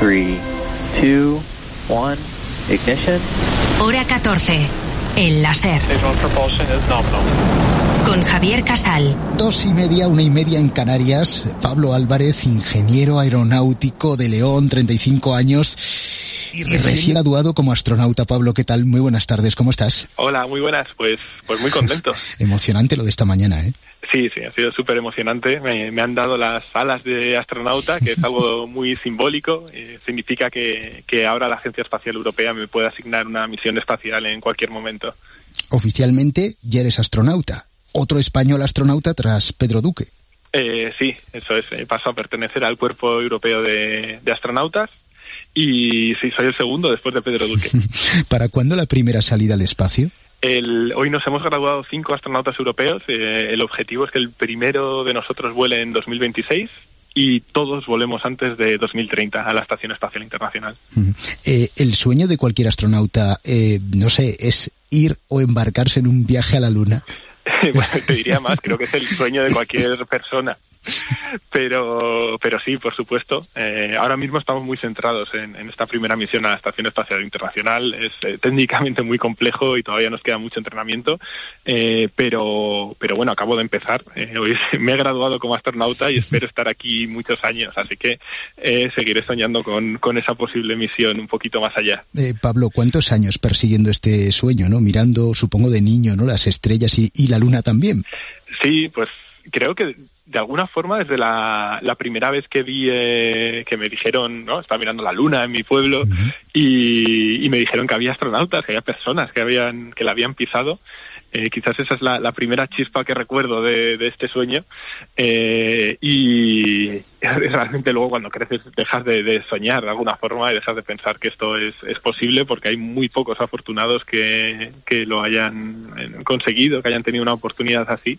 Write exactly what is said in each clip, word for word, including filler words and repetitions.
tres, dos, uno, ignition. Hora catorce. El láser. Con Javier Casal. Dos y media, una y media en Canarias. Pablo Álvarez, ingeniero aeronáutico de León, treinta y cinco años. Y recién graduado como astronauta. Pablo, ¿qué tal? Muy buenas tardes, ¿cómo estás? Hola, muy buenas. Pues, pues muy contento. Emocionante lo de esta mañana, ¿eh? Sí, sí, ha sido súper emocionante. Me, me han dado las alas de astronauta, que es algo muy simbólico. Eh, significa que, que ahora la Agencia Espacial Europea me puede asignar una misión espacial en cualquier momento. Oficialmente ya eres astronauta. Otro español astronauta tras Pedro Duque. Eh, sí, eso es. Eh, paso a pertenecer al Cuerpo Europeo de, de Astronautas. Y sí, soy el segundo después de Pedro Duque. ¿Para cuándo la primera salida al espacio? El, hoy nos hemos graduado cinco astronautas europeos. Eh, el objetivo es que el primero de nosotros vuele en dos mil veintiséis y todos volemos antes de dos mil treinta a la Estación Espacial Internacional. Uh-huh. Eh, el sueño de cualquier astronauta, eh, no sé, es ir o embarcarse en un viaje a la Luna. Bueno, te diría más, creo que es el sueño de cualquier persona. Pero pero sí, por supuesto. Eh, ahora mismo estamos muy centrados en, en esta primera misión a la Estación Espacial Internacional. Es eh, técnicamente muy complejo y todavía nos queda mucho entrenamiento. Eh, pero pero bueno, acabo de empezar. Eh, hoy me he graduado como astronauta y espero estar aquí muchos años. Así que eh, seguiré soñando con, con esa posible misión un poquito más allá. Eh, Pablo, ¿cuántos años persiguiendo este sueño, no? Mirando, supongo de niño, ¿no? Las estrellas y, y la Luna también. Sí, pues creo que de alguna forma desde la, la primera vez que vi eh, que me dijeron, ¿no? Estaba mirando la Luna en mi pueblo. Uh-huh. y, y me dijeron que había astronautas, que había personas que habían que la habían pisado. Eh, quizás esa es la, la primera chispa que recuerdo de, de este sueño. Eh, y realmente luego cuando creces dejas de, de soñar de alguna forma y dejas de pensar que esto es, es posible, porque hay muy pocos afortunados que, que lo hayan conseguido, que hayan tenido una oportunidad así.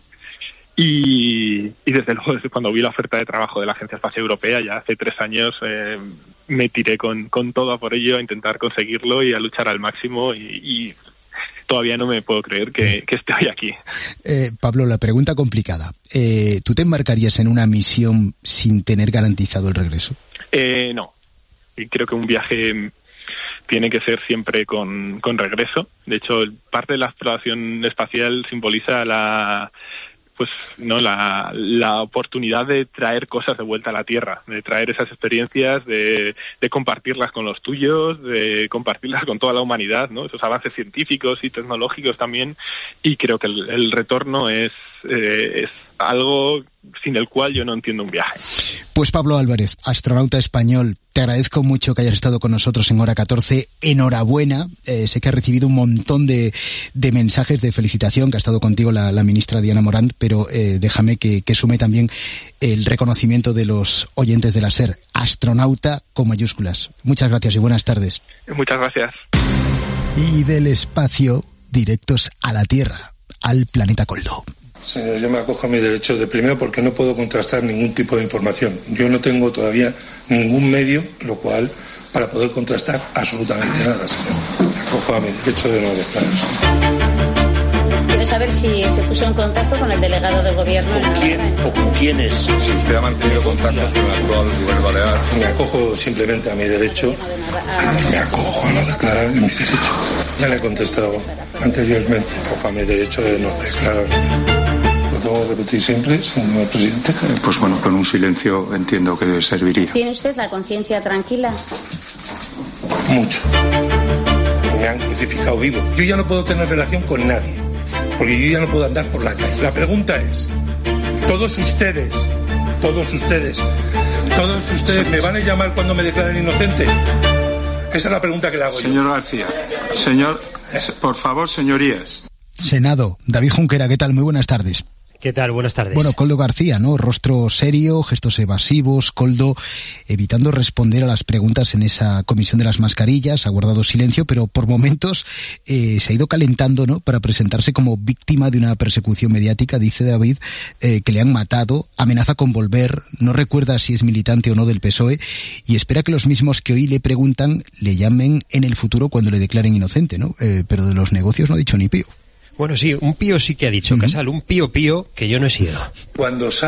Y, y desde luego, desde cuando vi la oferta de trabajo de la Agencia Espacial Europea, ya hace tres años, eh, me tiré con, con todo a por ello, a intentar conseguirlo y a luchar al máximo y, y todavía no me puedo creer que, que esté hoy aquí. Eh, Pablo, la pregunta complicada. Eh, ¿Tú te embarcarías en una misión sin tener garantizado el regreso? Eh, no. Y creo que un viaje tiene que ser siempre con, con regreso. De hecho, parte de la exploración espacial simboliza la... pues no la, la oportunidad de traer cosas de vuelta a la Tierra, de traer esas experiencias, de, de compartirlas con los tuyos, de compartirlas con toda la humanidad, ¿no? Esos avances científicos y tecnológicos también, y creo que el, el retorno es, eh, es algo sin el cual yo no entiendo un viaje. Pues Pablo Álvarez, astronauta español, te agradezco mucho que hayas estado con nosotros en Hora catorce. Enhorabuena. Eh, sé que has recibido un montón de, de mensajes de felicitación, que ha estado contigo la, la ministra Diana Morant, pero eh, déjame que, que sume también el reconocimiento de los oyentes de la SER. Astronauta con mayúsculas. Muchas gracias y buenas tardes. Muchas gracias. Y del espacio, directos a la Tierra, al planeta Coldo. Señor, yo me acojo a mi derecho de primero porque no puedo contrastar ningún tipo de información. Yo no tengo todavía ningún medio, lo cual, para poder contrastar absolutamente nada, señor. Me acojo a mi derecho de no declarar. Quiero saber si se puso en contacto con el delegado de gobierno. ¿Con quién o con quiénes? Si usted ha mantenido contacto con el actual gobierno balear. Me acojo simplemente a mi derecho. Me acojo a no declarar en mi derecho. Ya le he contestado anteriormente. Me acojo a mi derecho de no declarar. ¿Lo tengo que repetir siempre, señor presidente? Pues bueno, con un silencio entiendo que serviría. ¿Tiene usted la conciencia tranquila? Mucho. Me han crucificado vivo. Yo ya no puedo tener relación con nadie, porque yo ya no puedo andar por la calle. La pregunta es, todos ustedes, todos ustedes, todos ustedes, ¿me van a llamar cuando me declaren inocente? Esa es la pregunta que le hago yo. Señor García, señor, por favor, señorías. Senado, David Junquera, ¿qué tal? Muy buenas tardes. ¿Qué tal? Buenas tardes. Bueno, Koldo García, ¿no? Rostro serio, gestos evasivos, Koldo evitando responder a las preguntas en esa comisión de las mascarillas, ha guardado silencio, pero por momentos eh, se ha ido calentando, ¿no? Para presentarse como víctima de una persecución mediática, dice David, eh, que le han matado, amenaza con volver, no recuerda si es militante o no del P S O E y espera que los mismos que hoy le preguntan le llamen en el futuro cuando le declaren inocente, ¿no? Eh, pero de los negocios no ha dicho ni pío. Bueno, sí, un pío sí que ha dicho, uh-huh. Casal, un pío pío que yo no he sido. Cuando